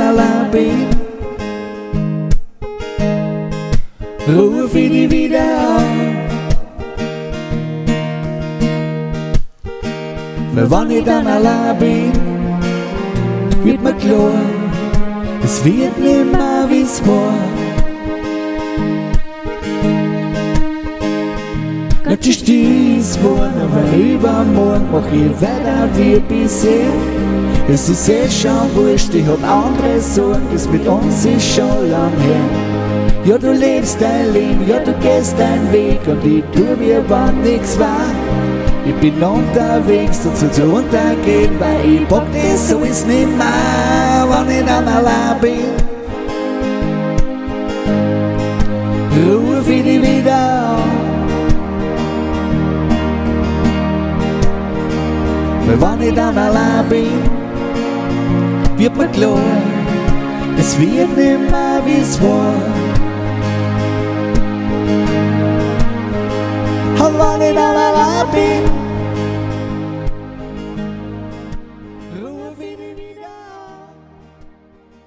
allein bin, ruf ich dich wieder an. Weil wenn ich dann allein bin, wird mir klar, es wird nimmer wie's war. Gott ist dies worden, aber übermorgen mach ich weiter wie bisher. Es ist schon wurscht, ich hab andere Sorgen, das mit uns ist schon lang her. Ja, du lebst dein Leben, ja, du gehst deinen Weg und ich tu mir wann nix war. Ich bin unterwegs, dazu zu untergehen, weil ich bock das so ist nimmer, wenn ich dann allein bin. Ruf ich dich wieder an. Weil wenn ich dann allein bin, wird mir klar, es wird nimmer wie's war.